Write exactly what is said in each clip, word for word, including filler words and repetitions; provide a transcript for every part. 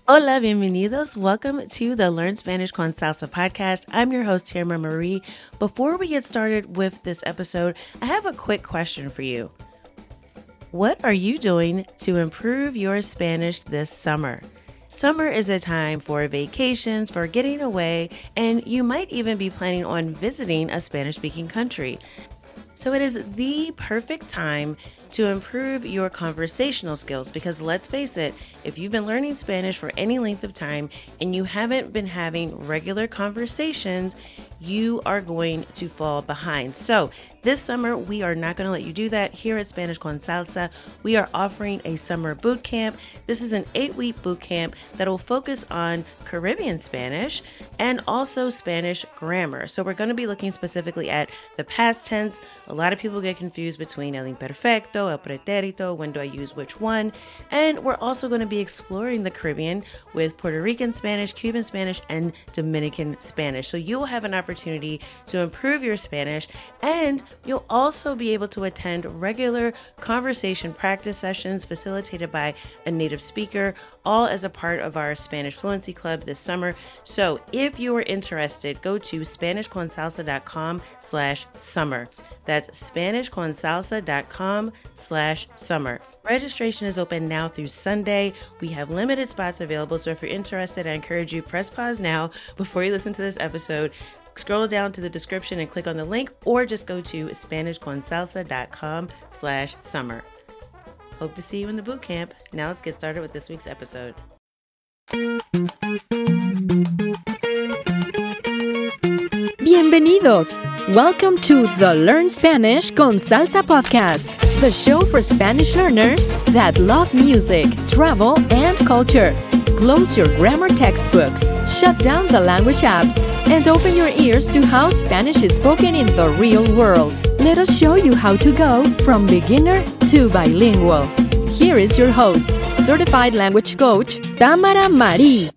Hola, bienvenidos. Welcome to the Learn Spanish con Salsa podcast. I'm your host, Tamara Marie. Before we get started with this episode, I have a quick question for you. What are you doing to improve your Spanish this summer? Summer is a time for vacations, for getting away, and you might even be planning on visiting a Spanish-speaking country. So it is the perfect time to improve your conversational skills because let's face it, if you've been learning Spanish for any length of time and you haven't been having regular conversations, you are going to fall behind. So this summer, we are not going to let you do that. Here at Spanish con Salsa, we are offering a summer boot camp. This is an eight-week boot camp that will focus on Caribbean Spanish and also Spanish grammar. So we're going to be looking specifically at the past tense. A lot of people get confused between el imperfecto, el pretérito, when do I use which one? And we're also going to be exploring the Caribbean with Puerto Rican Spanish, Cuban Spanish, and Dominican Spanish. So you will have an opportunity to improve your Spanish, and you'll also be able to attend regular conversation practice sessions facilitated by a native speaker, all as a part of our Spanish Fluency Club this summer. So if you are interested, go to SpanishConSalsa.com slash summer. That's SpanishConSalsa.com slash summer. Registration is open now through Sunday. We have limited spots available, so if you're interested, I encourage you, press pause now before you listen to this episode. Scroll down to the description and click on the link, or just go to SpanishConSalsa.com slash summer. Hope to see you in the boot camp. Now let's get started with this week's episode. Bienvenidos! Welcome to the Learn Spanish con Salsa podcast, the show for Spanish learners that love music, travel, and culture. Close your grammar textbooks, shut down the language apps, and open your ears to how Spanish is spoken in the real world. Let us show you how to go from beginner to bilingual. Here is your host, certified language coach, Tamara Marie.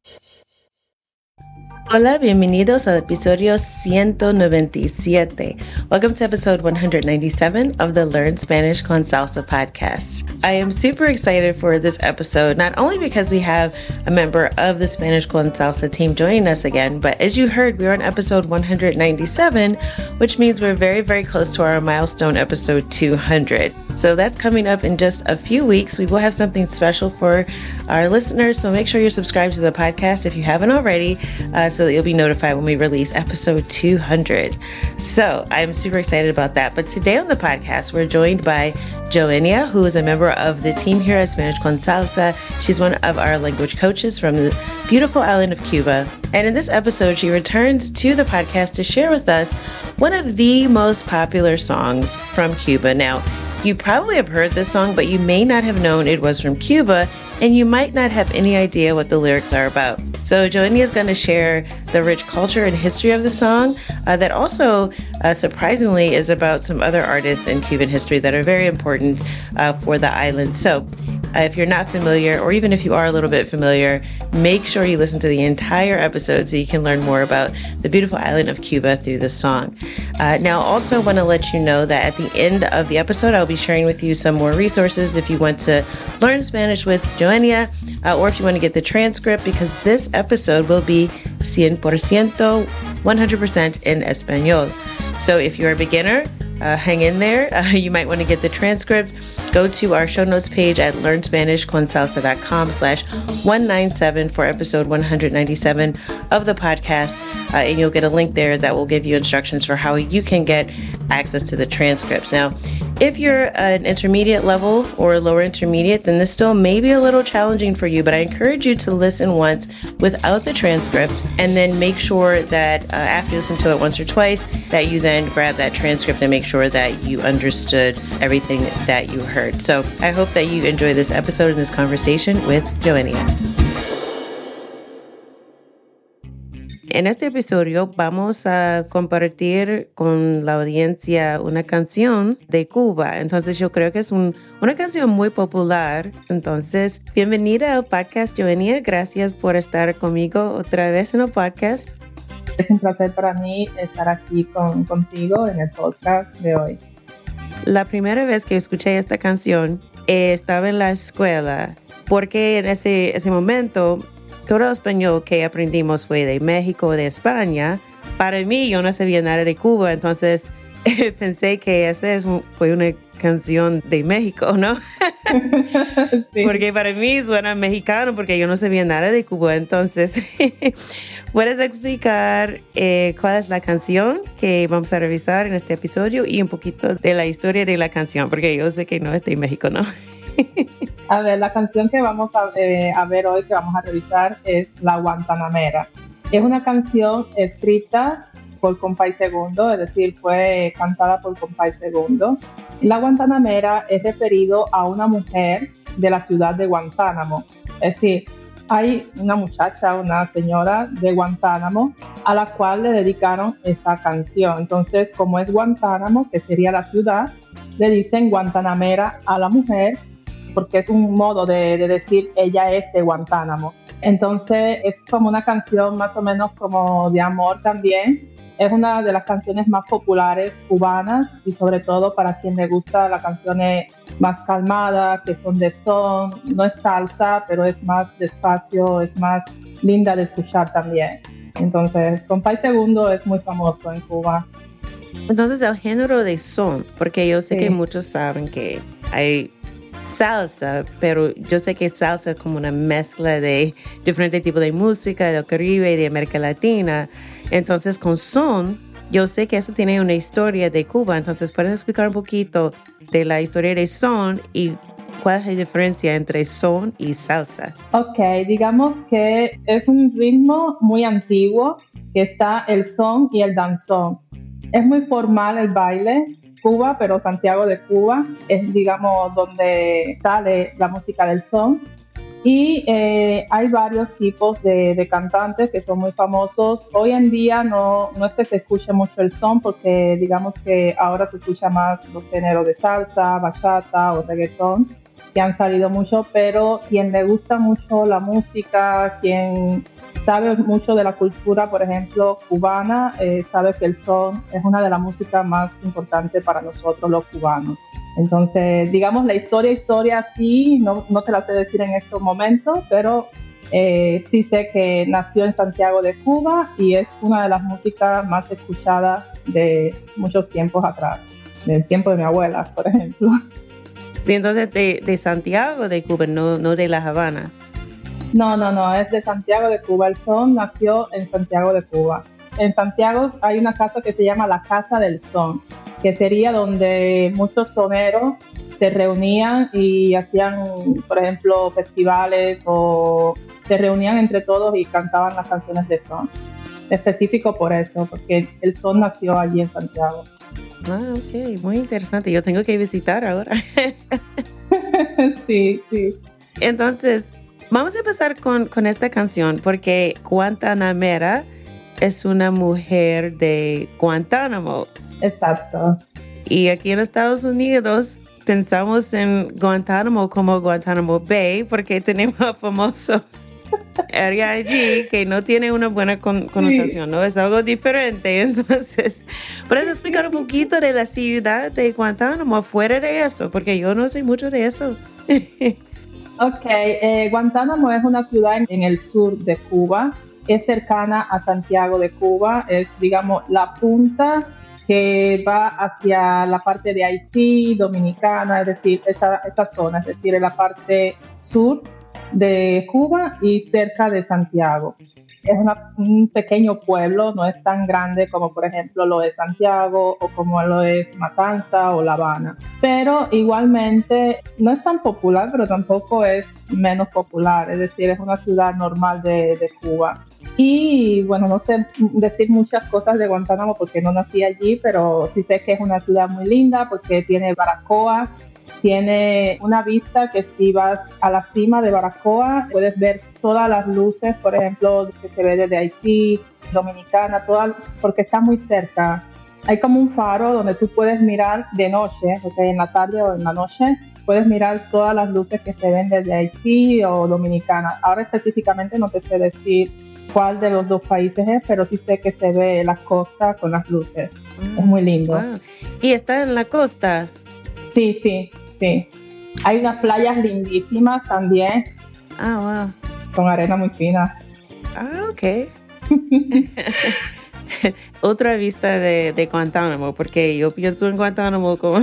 Hola, bienvenidos al episodio ciento noventa y siete. Welcome to episode one hundred ninety-seven of the Learn Spanish con Salsa podcast. I am super excited for this episode, not only because we have a member of the Spanish con Salsa team joining us again, but as you heard, we're on episode one hundred ninety-seven, which means we're very, very close to our milestone episode two hundred. So that's coming up in just a few weeks. We will have something special for our listeners, so make sure you're subscribed to the podcast if you haven't already, uh, so that you'll be notified when we release episode two hundred. So I'm super excited about that. But today on the podcast, we're joined by Joenia, who is a member of the team here at Spanish con Salsa. She's one of our language coaches from the beautiful island of Cuba. And in this episode, she returns to the podcast to share with us one of the most popular songs from Cuba. Now, you probably have heard this song, but you may not have known it was from Cuba, and you might not have any idea what the lyrics are about. So Joenia is going to share the rich culture and history of the song uh, that also, uh, surprisingly, is about some other artists in Cuban history that are very important uh, for the island. So uh, if you're not familiar, or even if you are a little bit familiar, make sure you listen to the entire episode so you can learn more about the beautiful island of Cuba through this song. Uh, now, also want to let you know that at the end of the episode, I'll be sharing with you some more resources if you want to learn Spanish with Joenia, uh, or if you want to get the transcript, because this episode will be cien por ciento, one hundred percent in Espanol. So if you're a beginner, uh, hang in there. Uh, you might want to get the transcript. Go to our show notes page at learnspanishconsalsa.com slash 197 for episode one hundred ninety-seven of the podcast. Uh, and you'll get a link there that will give you instructions for how you can get access to the transcripts. Now, if you're an intermediate level or lower intermediate, then this still may be a little challenging for you, but I encourage you to listen once without the transcript, and then make sure that uh, after you listen to it once or twice, that you then grab that transcript and make sure that you understood everything that you heard. So I hope that you enjoy this episode and this conversation with Joenia. En este episodio vamos a compartir con la audiencia una canción de Cuba. Entonces yo creo que es un, una canción muy popular. Entonces, bienvenida al podcast, Joenia. Gracias por estar conmigo otra vez en el podcast. Es un placer para mí estar aquí con, contigo en el podcast de hoy. La primera vez que escuché esta canción eh, estaba en la escuela, porque en ese, ese momento todo el español que aprendimos fue de México, de España. Para mí, yo no sabía nada de Cuba, entonces pensé que esa es, fue una canción de México, ¿no? Sí. Porque para mí suena mexicano, porque yo no sabía nada de Cuba. Entonces, ¿puedes explicar eh, cuál es la canción que vamos a revisar en este episodio y un poquito de la historia de la canción? Porque yo sé que no es de México, ¿no? A ver, la canción que vamos a, eh, a ver hoy, que vamos a revisar, es La Guantanamera. Es una canción escrita por Compay Segundo, es decir, fue cantada por Compay Segundo. La Guantanamera es referido a una mujer de la ciudad de Guantánamo. Es decir, hay una muchacha, una señora de Guantánamo a la cual le dedicaron esa canción. Entonces, como es Guantánamo, que sería la ciudad, le dicen Guantanamera a la mujer porque es un modo de, de decir ella es de Guantánamo. Entonces, es como una canción más o menos como de amor también. Es una de las canciones más populares cubanas y sobre todo para quien le gusta las canciones más calmadas, que son de son. No es salsa, pero es más despacio, es más linda de escuchar también. Entonces, Compay Segundo es muy famoso en Cuba. Entonces, el género de son, porque yo sé Sí. que muchos saben que hay salsa, pero yo sé que salsa es como una mezcla de diferentes tipos de música del Caribe y de América Latina. Entonces, con son, yo sé que eso tiene una historia de Cuba. Entonces, ¿puedes explicar un poquito de la historia de son y cuál es la diferencia entre son y salsa? Ok, digamos que es un ritmo muy antiguo, que está el son y el danzón. Es muy formal el baile. Cuba, pero Santiago de Cuba es, digamos, donde sale la música del son. Y eh, hay varios tipos de, de cantantes que son muy famosos. Hoy en día no, no es que se escuche mucho el son, porque digamos que ahora se escucha más los géneros de salsa, bachata o reggaetón, que han salido mucho, pero quien le gusta mucho la música, quien sabe mucho de la cultura, por ejemplo, cubana, eh, sabe que el son es una de las músicas más importantes para nosotros los cubanos. Entonces, digamos, la historia, historia sí, no, no te la sé decir en estos momentos, pero eh, sí sé que nació en Santiago de Cuba y es una de las músicas más escuchadas de muchos tiempos atrás, del tiempo de mi abuela, por ejemplo. Sí, entonces de, de Santiago de Cuba, no, no de La Habana. No, no, no, es de Santiago de Cuba. El son nació en Santiago de Cuba. En Santiago hay una casa que se llama la Casa del Son, que sería donde muchos soneros se reunían y hacían, por ejemplo, festivales o se reunían entre todos y cantaban las canciones de son. Específico por eso, porque el son nació allí en Santiago. Ah, ok, muy interesante. Yo tengo que visitar ahora. Sí, sí. Entonces, vamos a empezar con, con esta canción porque Guantanamera es una mujer de Guantánamo. Exacto. Y aquí en Estados Unidos pensamos en Guantánamo como Guantánamo Bay porque tenemos a famoso área allí que no tiene una buena con, connotación, sí. ¿No? Es algo diferente. Entonces, ¿puedes explicar un poquito de la ciudad de Guantánamo afuera de eso? Porque yo no sé mucho de eso. Ok, eh, Guantánamo es una ciudad en, en el sur de Cuba. Es cercana a Santiago de Cuba. Es, digamos, la punta que va hacia la parte de Haití, Dominicana, es decir, esa, esa zona, es decir, en la parte sur de Cuba y cerca de Santiago. Es una, un pequeño pueblo, no es tan grande como por ejemplo lo es Santiago o como lo es Matanza o La Habana, pero igualmente no es tan popular, pero tampoco es menos popular, es decir, es una ciudad normal de, de Cuba. Y bueno, no sé decir muchas cosas de Guantánamo porque no nací allí, pero sí sé que es una ciudad muy linda porque tiene Baracoa. Tiene una vista que si vas a la cima de Baracoa puedes ver todas las luces, por ejemplo, que se ve desde Haití, Dominicana, toda, porque está muy cerca. Hay como un faro donde tú puedes mirar de noche, okay, en la tarde o en la noche, puedes mirar todas las luces que se ven desde Haití o Dominicana. Ahora específicamente no te sé decir cuál de los dos países es, pero sí sé que se ve la costa con las luces. Mm, es muy lindo. Wow. ¿Y está en la costa? Sí, sí. Sí, hay unas playas lindísimas también. Ah, wow. con arena muy fina. Ah, ok. Otra vista de, de Guantánamo, porque yo pienso en Guantánamo como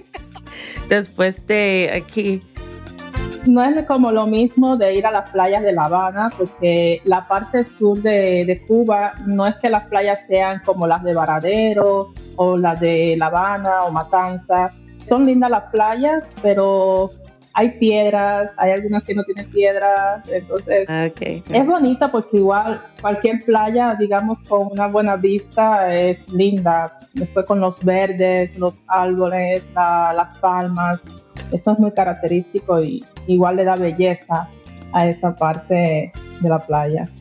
después de aquí. No es como lo mismo de ir a las playas de La Habana, porque la parte sur de, de Cuba no es que las playas sean como las de Varadero o las de La Habana o Matanzas. Son lindas las playas, pero hay piedras, hay algunas que no tienen piedras, entonces okay. Es bonita porque igual cualquier playa, digamos, con una buena vista es linda. Después con los verdes, los árboles, la, las palmas, eso es muy característico y igual le da belleza a esa parte de la playa.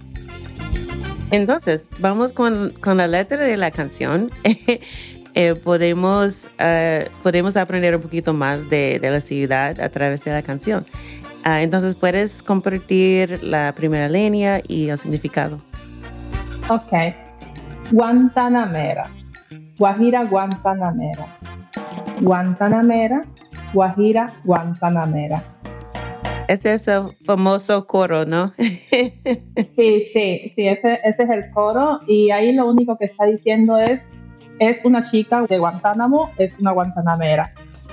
Entonces, vamos con, con la letra de la canción. eh, podemos, uh, podemos aprender un poquito más de, de la ciudad a través de la canción. Uh, entonces, ¿puedes compartir la primera línea y el significado? Ok. Guantanamera. Guajira Guantanamera. Guantanamera. Guajira Guantanamera. Ese es el famoso coro, ¿no? sí, sí, sí, ese, ese es el coro y ahí lo único que está diciendo es es una chica de Guantánamo, es una guantanamera.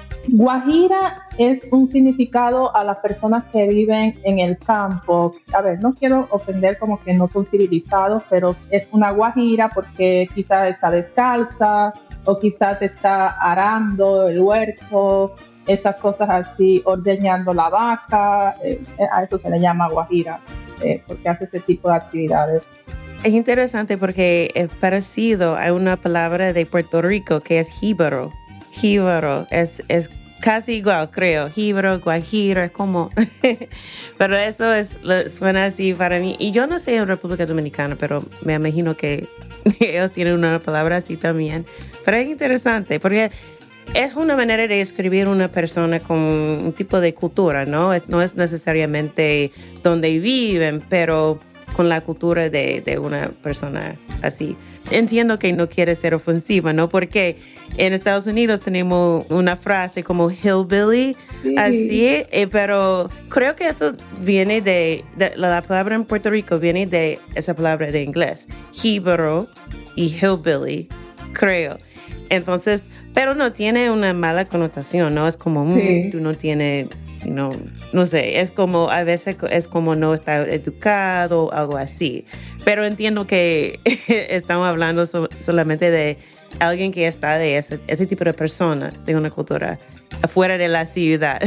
Guajira es un significado a las personas que viven en el campo. A ver, no quiero ofender como que no son civilizados, pero es una guajira porque quizás está descalza o quizás está arando el huerto, esas cosas así, ordeñando la vaca, eh, a eso se le llama guajira, eh, porque hace ese tipo de actividades. Es interesante porque es parecido a una palabra de Puerto Rico que es jíbaro. Jíbaro es, es casi igual, creo. Jíbaro, guajiro, es como... pero eso es, suena así para mí. Y yo no sé en República Dominicana, pero me imagino que ellos tienen una palabra así también. Pero es interesante porque... es una manera de escribir una persona con un tipo de cultura, ¿no? Es, no es necesariamente donde viven, pero con la cultura de, de una persona así. Entiendo que no quiere ser ofensiva, ¿no? Porque en Estados Unidos tenemos una frase como hillbilly, sí. así, eh, pero creo que eso viene de, de, la palabra en Puerto Rico viene de esa palabra de inglés, jíbaro y hillbilly, creo. Entonces, pero no tiene una mala connotación, ¿no? Es como, sí. mm, tú no tienes, no, no sé, es como, a veces es como no está educado, algo así. Pero entiendo que estamos hablando so, solamente de alguien que está de ese, ese tipo de persona, de una cultura afuera de la ciudad.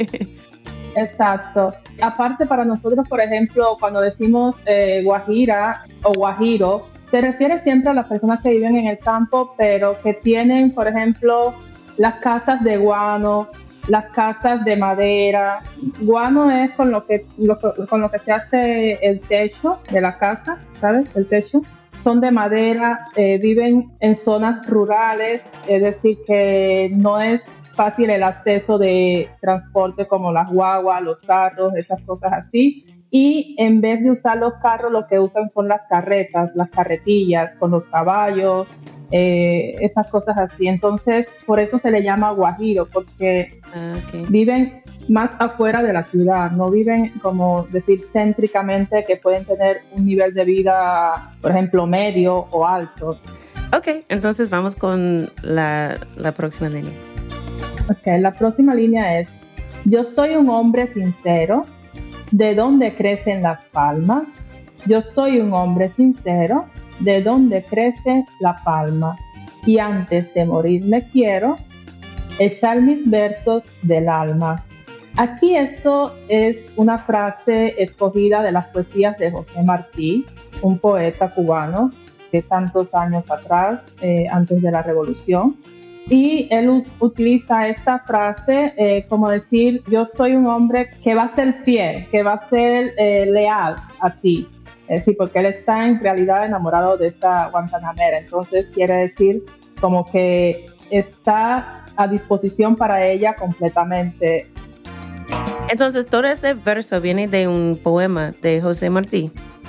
Exacto. Aparte para nosotros, por ejemplo, cuando decimos eh, guajira o guajiro, se refiere siempre a las personas que viven en el campo, pero que tienen, por ejemplo, las casas de guano, las casas de madera. Guano es con lo que, lo, con lo que se hace el techo de la casa, ¿sabes? El techo. Son de madera, eh, viven en zonas rurales, es decir, que no es fácil el acceso de transporte como las guaguas, los carros, esas cosas así. Y en vez de usar los carros, lo que usan son las carretas, las carretillas con los caballos, eh, esas cosas así. Entonces, por eso se le llama guajiro, porque ah, okay. viven más afuera de la ciudad, no viven, como decir, céntricamente, que pueden tener un nivel de vida, por ejemplo, medio o alto. Ok, entonces vamos con la, la próxima línea. Ok, la próxima línea es: yo soy un hombre sincero, ¿de dónde crecen las palmas? Yo soy un hombre sincero, ¿de dónde crece la palma? Y antes de morir me quiero echar mis versos del alma. Aquí esto es una frase escogida de las poesías de José Martí, un poeta cubano de tantos años atrás, eh, antes de la Revolución. Y él us- utiliza esta frase eh, como decir, yo soy un hombre que va a ser fiel, que va a ser eh, leal a ti. Es decir, porque él está en realidad enamorado de esta guantanamera. Entonces quiere decir como que está a disposición para ella completamente. Entonces todo este verso viene de un poema de José Martí.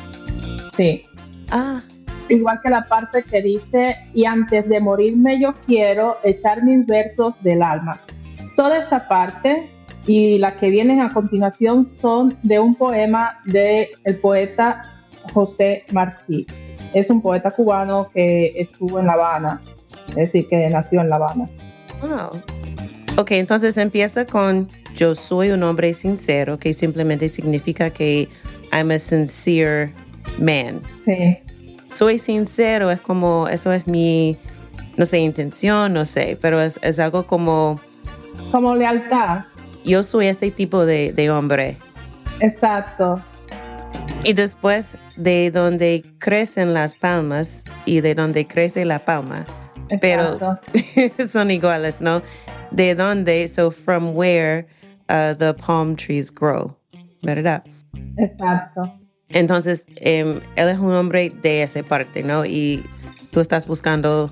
Sí. Ah. Igual que la parte que dice, y antes de morirme yo quiero echar mis versos del alma. Toda esa parte y las que vienen a continuación son de un poema del poeta José Martí. Es un poeta cubano que estuvo en La Habana, es decir, que nació en La Habana. Wow. Ok, entonces empieza con yo soy un hombre sincero, que simplemente significa que I'm a sincere man. Sí. Soy sincero, es como, eso es mi, no sé, intención, no sé, pero es, es algo como... Como lealtad. Yo soy ese tipo de, de hombre. Exacto. Y después de donde crecen las palmas y de donde crece la palma. Exacto. Pero son iguales, ¿no? De donde, so from where uh, the palm trees grow, ¿verdad? Exacto. Entonces, um, él es un hombre de esa parte, ¿no? Y tú estás buscando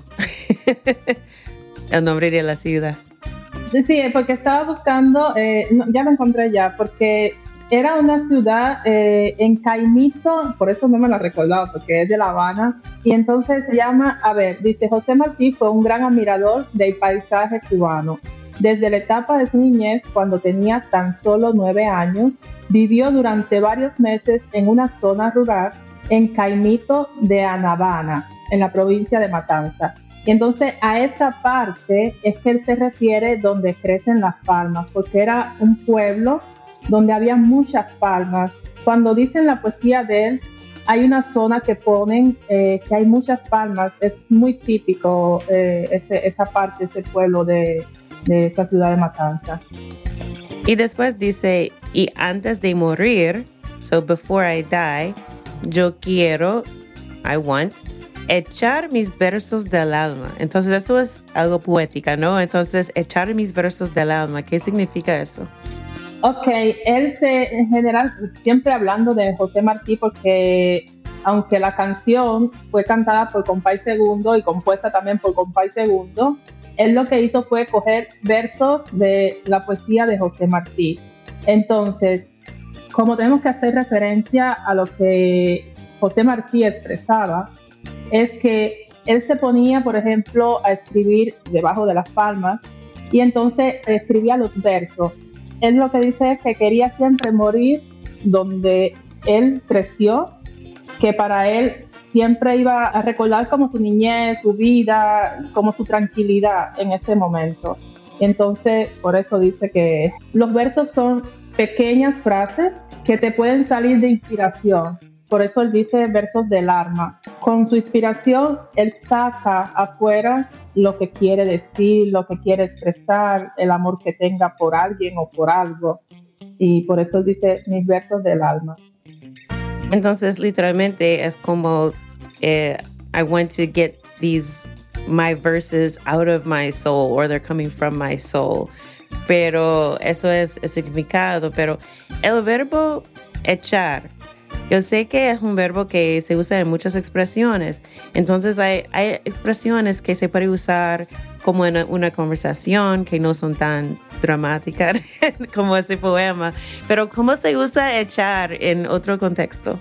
el nombre de la ciudad. Sí, porque estaba buscando, eh, no, ya lo encontré ya, porque era una ciudad eh, en Caimito, por eso no me la recordaba, porque es de La Habana, y entonces se llama, a ver, dice, José Martí fue un gran admirador del paisaje cubano. Desde la etapa de su niñez, cuando tenía tan solo nueve años, vivió durante varios meses en una zona rural en Caimito de Anabana, en la provincia de Matanza. Y entonces a esa parte es que él se refiere donde crecen las palmas, porque era un pueblo donde había muchas palmas. Cuando dicen la poesía de él, hay una zona que ponen eh, que hay muchas palmas. Es muy típico eh, ese, esa parte, ese pueblo de, de esa ciudad de Matanza. Y después dice, y antes de morir, so before I die, yo quiero, I want, echar mis versos del alma. Entonces eso es algo poética, ¿no? Entonces, echar mis versos del alma, ¿qué significa eso? Ok, él se, en general, siempre hablando de José Martí, porque aunque la canción fue cantada por Compay Segundo y compuesta también por Compay Segundo, él lo que hizo fue coger versos de la poesía de José Martí. Entonces, como tenemos que hacer referencia a lo que José Martí expresaba, es que él se ponía, por ejemplo, a escribir debajo de las palmas y entonces escribía los versos. Él lo que dice es que quería siempre morir donde él creció, que para él siempre iba a recordar como su niñez, su vida, como su tranquilidad en ese momento. Entonces, por eso dice que los versos son pequeñas frases que te pueden salir de inspiración. Por eso él dice versos del alma. Con su inspiración, él saca afuera lo que quiere decir, lo que quiere expresar, el amor que tenga por alguien o por algo. Y por eso él dice mis versos del alma. Entonces, literalmente es como, eh, I want to get these, my verses out of my soul, or they're coming from my soul. Pero eso es el significado. Pero el verbo echar, yo sé que es un verbo que se usa en muchas expresiones. Entonces hay, hay expresiones que se pueden usar como en una conversación que no son tan dramáticas como ese poema. Pero ¿cómo se usa echar en otro contexto?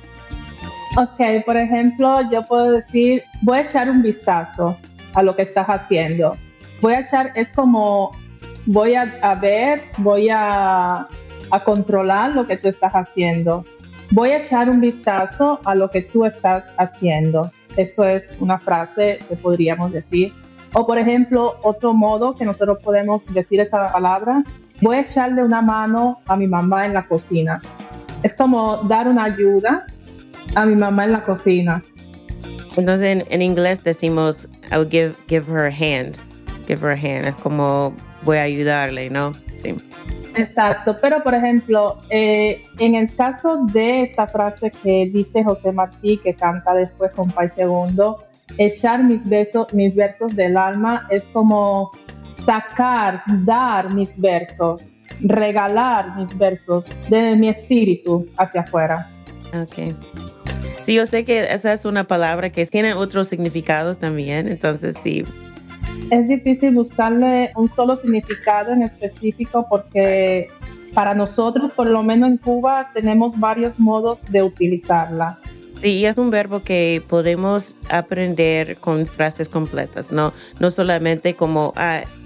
Ok, por ejemplo, yo puedo decir, voy a echar un vistazo a lo que estás haciendo. Voy a echar, es como, voy a, a ver, voy a, a controlar lo que tú estás haciendo. Voy a echar un vistazo a lo que tú estás haciendo. Eso es una frase que podríamos decir. O, por ejemplo, otro modo que nosotros podemos decir esa palabra, voy a echarle una mano a mi mamá en la cocina. Es como dar una ayuda a mi mamá en la cocina. Entonces, en, en inglés decimos, I will give, give her a hand. Give her a hand. Es como, voy a ayudarle, ¿no? Sí. Exacto, pero por ejemplo, eh, en el caso de esta frase que dice José Martí, que canta después Compay Segundo, echar mis besos, mis versos del alma, es como sacar, dar mis versos, regalar mis versos de mi espíritu hacia afuera. Ok. Sí, yo sé que esa es una palabra que tiene otros significados también, entonces sí. Es difícil buscarle un solo significado en específico porque para nosotros, por lo menos en Cuba, tenemos varios modos de utilizarla. Sí, es un verbo que podemos aprender con frases completas, no, no solamente como, ah,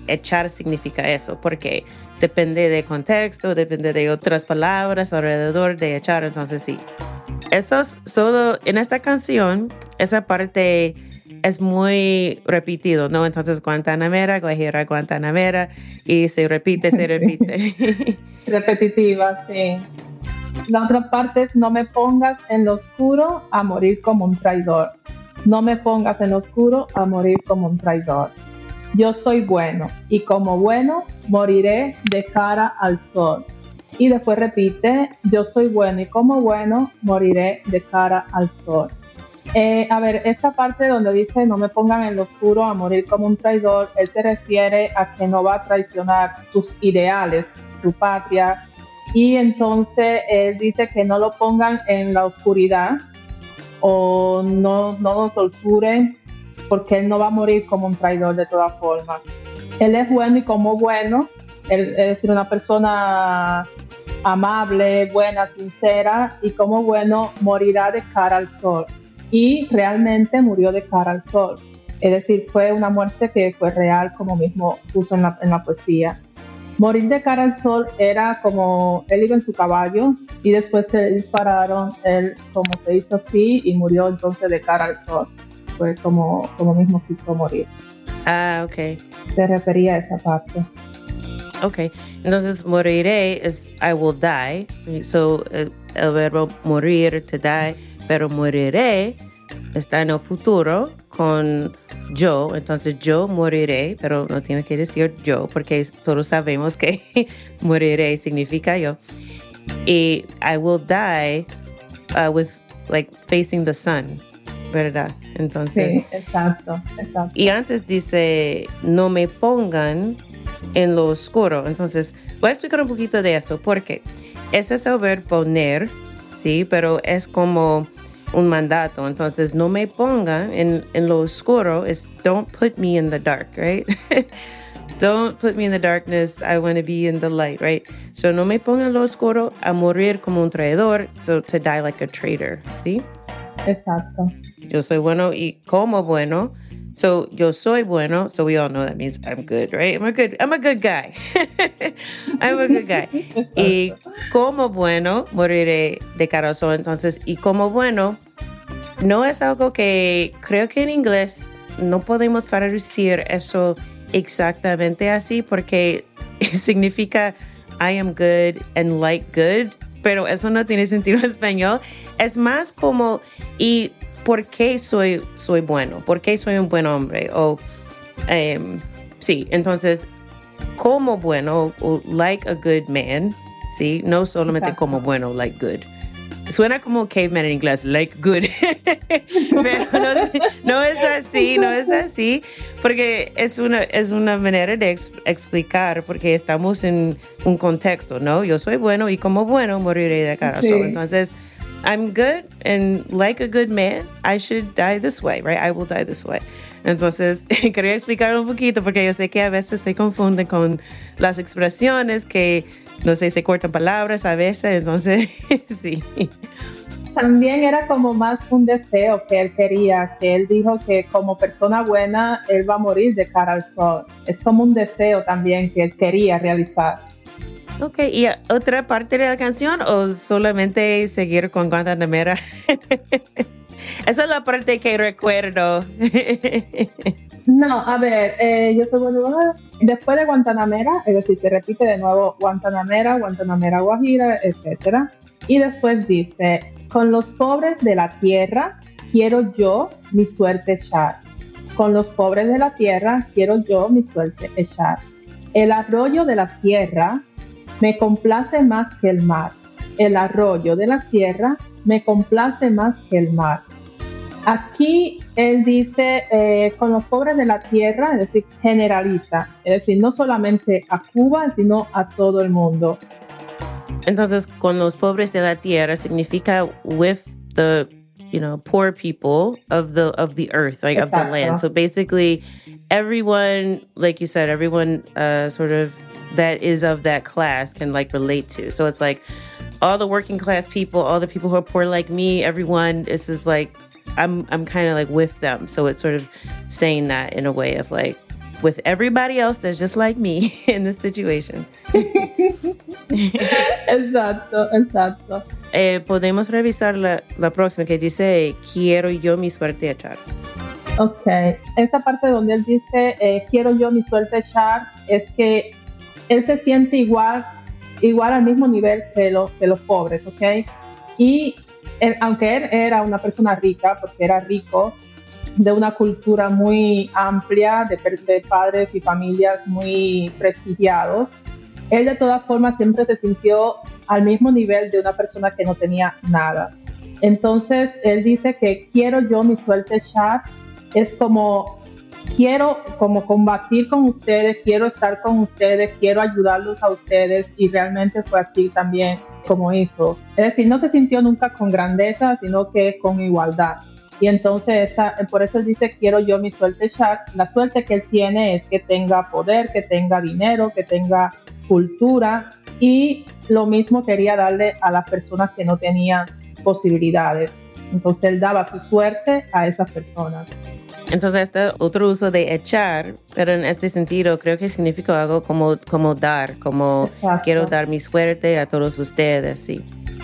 echar significa eso, porque depende de contexto, depende de otras palabras alrededor de echar, entonces sí. Eso es solo en esta canción, esa parte es muy repetido, ¿no? Entonces, Guantanamera, Guajira, Guantanamera, y se repite, se repite. Repetitiva, sí. La otra parte es: no me pongas en lo oscuro a morir como un traidor. No me pongas en lo oscuro a morir como un traidor. Yo soy bueno y como bueno moriré de cara al sol. Y después repite: yo soy bueno y como bueno moriré de cara al sol. Eh, a ver, esta parte donde dice no me pongan en lo oscuro a morir como un traidor, él se refiere a que no va a traicionar tus ideales, tu patria, y entonces él dice que no lo pongan en la oscuridad o no, no lo torturen, porque él no va a morir como un traidor de todas formas. Él es bueno y como bueno, él es decir, una persona amable, buena, sincera, y como bueno morirá de cara al sol. Y realmente murió de cara al sol. Es decir, fue una muerte que fue real, como mismo puso en la, en la poesía. Morir de cara al sol era como él iba en su caballo y después que le dispararon, él como se hizo así y murió entonces de cara al sol. Fue como, como mismo quiso morir. Ah, ok. Se refería a esa parte. Ok, entonces moriré es I will die. So el, el verbo morir, to die, pero moriré está en el futuro con yo. Entonces yo moriré, pero no tiene que decir yo, porque todos sabemos que moriré significa yo. Y I will die uh, with like facing the sun, ¿verdad? Entonces, sí, exacto, exacto. Y antes dice no me pongan en lo oscuro. Entonces, voy a explicar un poquito de eso, porque ese es el verbo poner, sí, pero es como un mandato. Entonces, no me pongan en, en lo oscuro es don't put me in the dark, right? Don't put me in the darkness, I want to be in the light, right? So, no me pongan en lo oscuro a morir como un traidor, so to die like a traitor, ¿sí? Exacto. Yo soy bueno y como bueno. So, yo soy bueno, so we all know that means I'm good, right? I'm a good, I'm a good guy. I'm a good guy. Y como bueno, moriré de cara al sol. Entonces, y como bueno, no es algo que creo que en inglés no podemos traducir eso exactamente así, porque significa I am good and like good, pero eso no tiene sentido en español. Es más como, y ¿por qué soy, soy bueno? ¿Por qué soy un buen hombre? O, um, sí, entonces, como bueno, o like a good man, ¿sí? No solamente Exacto. como bueno, like good. Suena como caveman en inglés, like good. Pero no, no es así, no es así, porque es una, es una manera de ex, explicar, porque estamos en un contexto, ¿no? Yo soy bueno y como bueno moriré de cara al sol. Entonces, I'm good and like a good man, I should die this way, right? I will die this way. Entonces, quería explicar un poquito porque yo sé que a veces se confunden con las expresiones, que, no sé, se cortan palabras a veces, entonces, sí. También era como más un deseo que él quería, que él dijo que como persona buena, él va a morir de cara al sol. Es como un deseo también que él quería realizar. Ok, ¿y otra parte de la canción o solamente seguir con Guantanamera? Esa es la parte que recuerdo. No, a ver, eh, yo soy bueno. Después de Guantanamera, es decir, se repite de nuevo Guantanamera, Guantanamera, Guajira, etcétera. Y después dice, con los pobres de la tierra quiero yo mi suerte echar. Con los pobres de la tierra quiero yo mi suerte echar. El arroyo de la sierra me complace más que el mar. El arroyo de la sierra me complace más que el mar. Aquí él dice eh, con los pobres de la tierra, es decir, generaliza. Es decir, no solamente a Cuba, sino a todo el mundo. Entonces, con los pobres de la tierra significa with the, you know, poor people of the of the earth, like Exacto. of the land. So basically, everyone, like you said, everyone uh, sort of that is of that class can like relate to. So it's like all the working class people, all the people who are poor like me, everyone is just like I'm I'm kind of like with them. So it's sort of saying that in a way of like with everybody else that's just like me in this situation. Exacto, exacto. Eh, podemos revisar la, la próxima que dice, quiero yo mi suerte echar. Ok, esa parte donde él dice, eh, quiero yo mi suerte echar, es que él se siente igual, igual al mismo nivel que, lo, que los pobres, ¿ok? Y él, aunque él era una persona rica, porque era rico, de una cultura muy amplia, de, de padres y familias muy prestigiados, él de todas formas siempre se sintió al mismo nivel de una persona que no tenía nada. Entonces, él dice que quiero yo mi suerte echar, es como, quiero como combatir con ustedes, quiero estar con ustedes, quiero ayudarlos a ustedes, y realmente fue así también como hizo. Es decir, no se sintió nunca con grandeza, sino que con igualdad. Y entonces, esa, por eso él dice, quiero yo mi suerte echar. La suerte que él tiene es que tenga poder, que tenga dinero, que tenga cultura, y lo mismo quería darle a las personas que no tenían posibilidades. Entonces él daba su suerte a esas personas. Entonces, este otro uso de echar, pero en este sentido creo que significa algo como, como dar, como Exacto. Quiero dar mi suerte a todos ustedes, sí.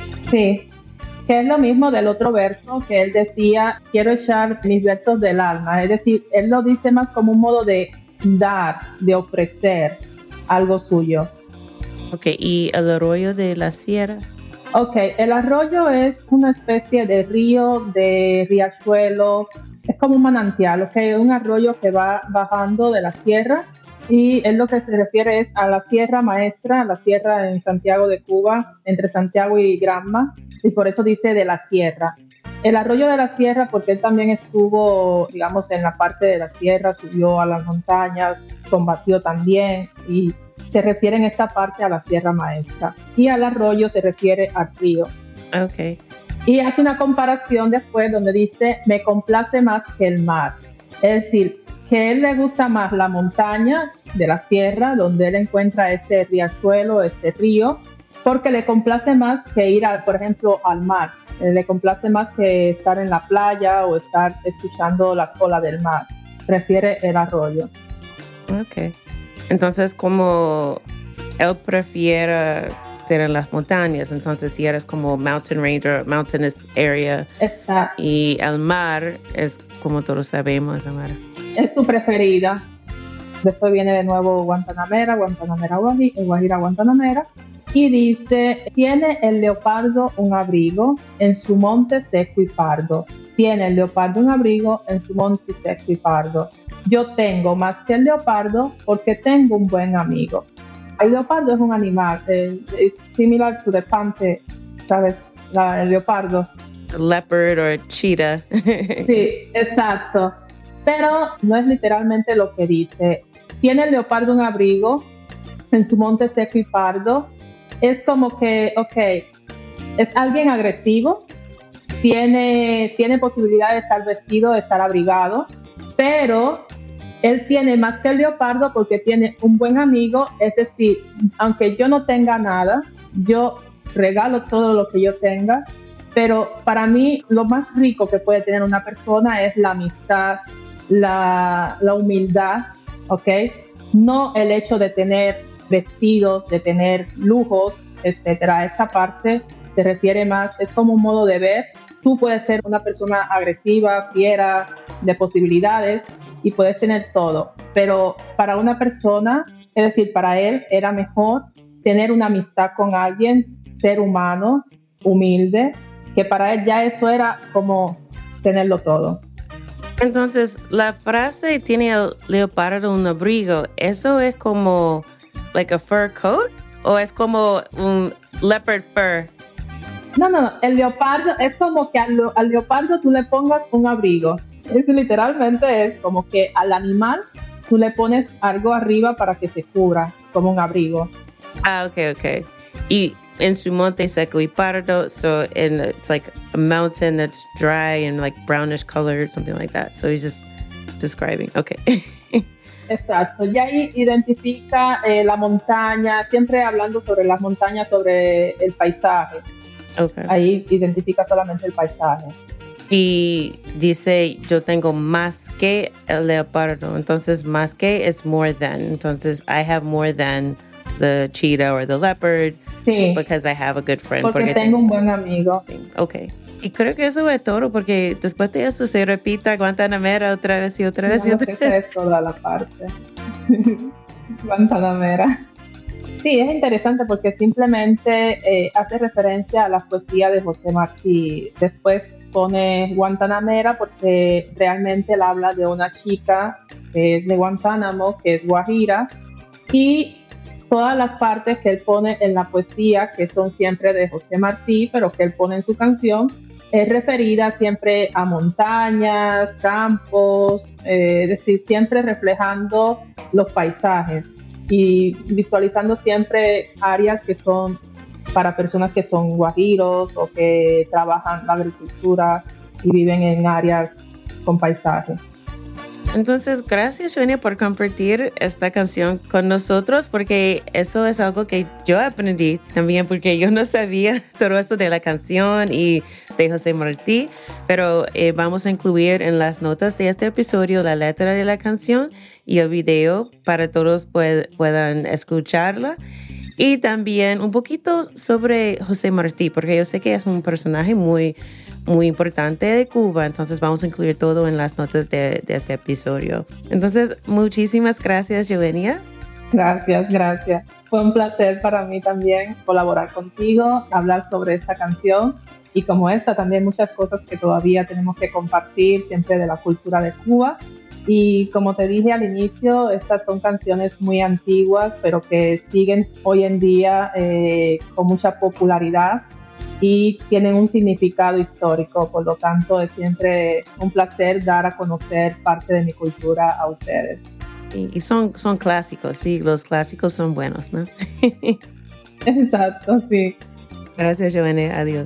Sí, que es lo mismo del otro verso que él decía, quiero echar mis versos del alma. Es decir, él lo dice más como un modo de dar, de ofrecer algo suyo. Ok, ¿y el arroyo de la sierra? Ok, el arroyo es una especie de río, de riachuelo, es como un manantial, ok, un arroyo que va bajando de la sierra, y es lo que se refiere es a la Sierra Maestra, la sierra en Santiago de Cuba, entre Santiago y Granma, y por eso dice de la sierra. El arroyo de la sierra, porque él también estuvo, digamos, en la parte de la sierra, subió a las montañas, combatió también, y se refiere en esta parte a la Sierra Maestra. Y al arroyo se refiere al río. Ok. Y hace una comparación después donde dice, me complace más que el mar. Es decir, que a él le gusta más la montaña de la sierra, donde él encuentra este riachuelo, este río, porque le complace más que ir, a, por ejemplo, al mar. Le complace más que estar en la playa o estar escuchando las olas del mar. Prefiere el arroyo. Ok. Entonces, como él prefiere ser en las montañas, entonces si eres como mountain ranger, mountainous area, Está. y el mar es como todos sabemos, el mar. Es su preferida. Después viene de nuevo Guantanamera, Guantanamera, Guajira, Guajira, Guantanamera. Y dice, tiene el leopardo un abrigo en su monte seco y pardo. Tiene el leopardo un abrigo en su monte seco y pardo. Yo tengo más que el leopardo porque tengo un buen amigo. El leopardo es un animal, es eh, similar to the panther, ¿sabes? La, el leopardo. Leopard or cheetah. Sí, exacto. Pero no es literalmente lo que dice. Tiene el leopardo un abrigo en su monte seco y pardo. Es como que, ok, es alguien agresivo, tiene, tiene posibilidad de estar vestido, de estar abrigado, pero él tiene más que el leopardo porque tiene un buen amigo. Es decir, aunque yo no tenga nada, yo regalo todo lo que yo tenga, pero para mí lo más rico que puede tener una persona es la amistad, la, la humildad, ¿ok? No el hecho de tener vestidos, de tener lujos, etcétera. Esta parte se refiere más, es como un modo de ver. Tú puedes ser una persona agresiva, fiera, de posibilidades, y puedes tener todo, pero para una persona, es decir, para él era mejor tener una amistad con alguien, ser humano, humilde, que para él ya eso era como tenerlo todo. Entonces, la frase tiene el leopardo un abrigo, ¿eso es como like a fur coat o es como un leopard fur? No, no, no, el leopardo es como que al, al leopardo tú le pongas un abrigo. Es literalmente es como que al animal tú le pones algo arriba para que se cubra, como un abrigo. Ah, okay, okay. Y en su monte seco y pardo, so in, it's like a mountain that's dry and like brownish colored, something like that. So he's just describing, okay. Exacto, y ahí identifica eh, la montaña, siempre hablando sobre las montañas, sobre el paisaje. Okay. Ahí identifica solamente el paisaje. Y dice, yo tengo más que el leopardo. Entonces, más que es more than. Entonces, I have more than the cheetah or the leopard. Sí. Because I have a good friend. Porque, porque tengo un buen amigo. Ok. Y creo que eso es todo, porque después de eso se repita Guantanamera otra vez y otra vez. No, y otra no sé vez. Es toda la parte. Guantanamera. Sí, es interesante porque simplemente eh, hace referencia a la poesía de José Martí. Después pone Guantanamera porque realmente él habla de una chica que es de Guantánamo, que es guajira, y todas las partes que él pone en la poesía, que son siempre de José Martí, pero que él pone en su canción, es referida siempre a montañas, campos, eh, es decir, siempre reflejando los paisajes y visualizando siempre áreas que son para personas que son guajiros o que trabajan la agricultura y viven en áreas con paisaje. Entonces, gracias, Joenia, por compartir esta canción con nosotros, porque eso es algo que yo aprendí también, porque yo no sabía todo esto de la canción y de José Martí, pero eh, vamos a incluir en las notas de este episodio la letra de la canción y el video para que todos pued- puedan escucharla. Y también un poquito sobre José Martí, porque yo sé que es un personaje muy, muy importante de Cuba, entonces vamos a incluir todo en las notas de, de este episodio. Entonces, muchísimas gracias, Joenia. Gracias, gracias. Fue un placer para mí también colaborar contigo, hablar sobre esta canción y como esta también muchas cosas que todavía tenemos que compartir siempre de la cultura de Cuba. Y como te dije al inicio, estas son canciones muy antiguas, pero que siguen hoy en día eh, con mucha popularidad y tienen un significado histórico. Por lo tanto, es siempre un placer dar a conocer parte de mi cultura a ustedes. Y, y son, son clásicos, sí, los clásicos son buenos, ¿no? Exacto, sí. Gracias, Joenia. Adiós.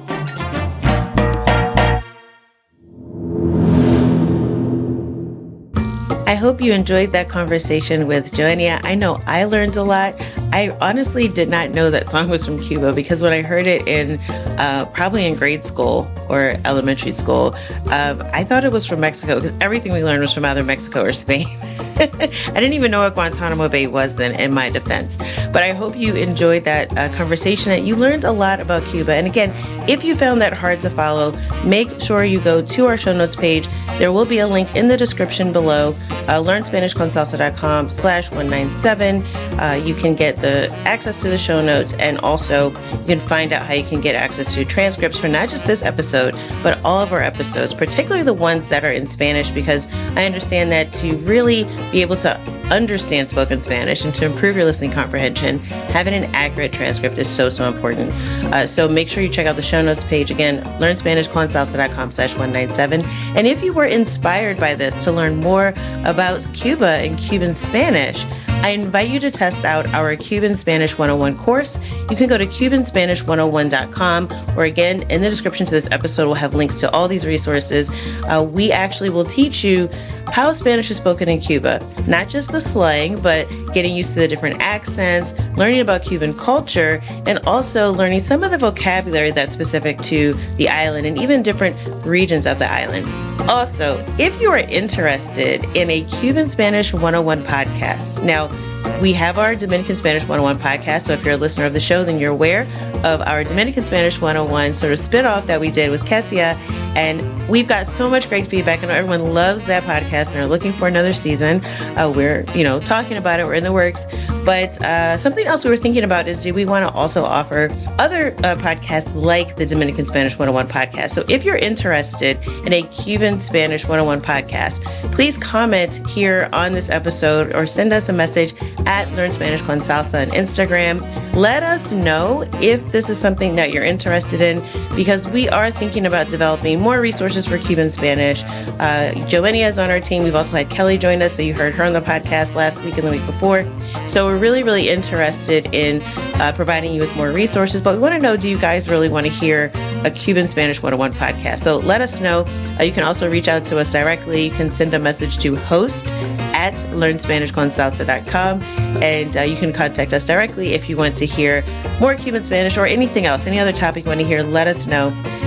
I hope you enjoyed that conversation with Joenia. I know I learned a lot. I honestly did not know that song was from Cuba because when I heard it in uh, probably in grade school or elementary school, um, I thought it was from Mexico because everything we learned was from either Mexico or Spain. I didn't even know what Guantanamo Bay was then, in my defense. But I hope you enjoyed that uh, conversation, that you learned a lot about Cuba. And again, if you found that hard to follow, make sure you go to our show notes page. There will be a link in the description below, uh, learn spanish con salsa dot com slash one ninety-seven. Uh, you can get the access to the show notes, and also you can find out how you can get access to transcripts for not just this episode, but all of our episodes, particularly the ones that are in Spanish, because I understand that to really be able to understand spoken Spanish and to improve your listening comprehension, having an accurate transcript is so, so important. Uh, so make sure you check out the show notes page. Again, learn spanish con salsa dot com slash one ninety-seven. And if you were inspired by this to learn more about Cuba and Cuban Spanish, I invite you to test out our Cuban Spanish one oh one course. You can go to cuban spanish one oh one dot com, or again, in the description to this episode, we'll have links to all these resources. Uh, we actually will teach you how Spanish is spoken in Cuba, not just the slang, but getting used to the different accents, learning about Cuban culture, and also learning some of the vocabulary that's specific to the island and even different regions of the island. Also, if you are interested in a Cuban Spanish one oh one podcast, now we have our Dominican Spanish one oh one podcast, so if you're a listener of the show, then you're aware of our Dominican Spanish one oh one sort of spin-off that we did with Kessia, and we've got so much great feedback. I know everyone loves that podcast and are looking for another season. Uh, we're, you know, talking about it. We're in the works. But uh, something else we were thinking about is, do we want to also offer other uh, podcasts like the Dominican Spanish one oh one podcast? So if you're interested in a Cuban Spanish one oh one podcast, please comment here on this episode or send us a message at Learn Spanish con Salsa on Instagram. Let us know if this is something that you're interested in, because we are thinking about developing more resources for Cuban Spanish. Uh, Joenia is on our team. We've also had Kelly join us, so you heard her on the podcast last week and the week before. So we're really, really interested in uh, providing you with more resources, but we want to know, do you guys really want to hear a Cuban Spanish one oh one podcast? So let us know. Uh, you can also reach out to us directly. You can send a message to host at learn spanish con salsa dot com, and uh, you can contact us directly if you want to hear more Cuban Spanish or anything else, any other topic you want to hear. Let us know.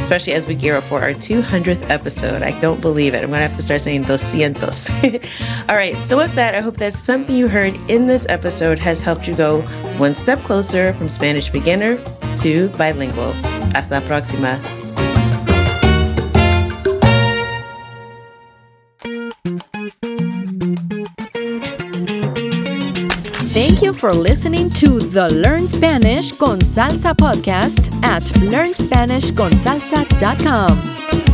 especially as we gear up for our two hundredth episode. I don't believe it. I'm going to have to start saying doscientos. All right. So with that, I hope that something you heard in this episode has helped you go one step closer from Spanish beginner to bilingual. Hasta la próxima. Thank you for listening to the Learn Spanish con Salsa podcast at learn spanish con salsa dot com.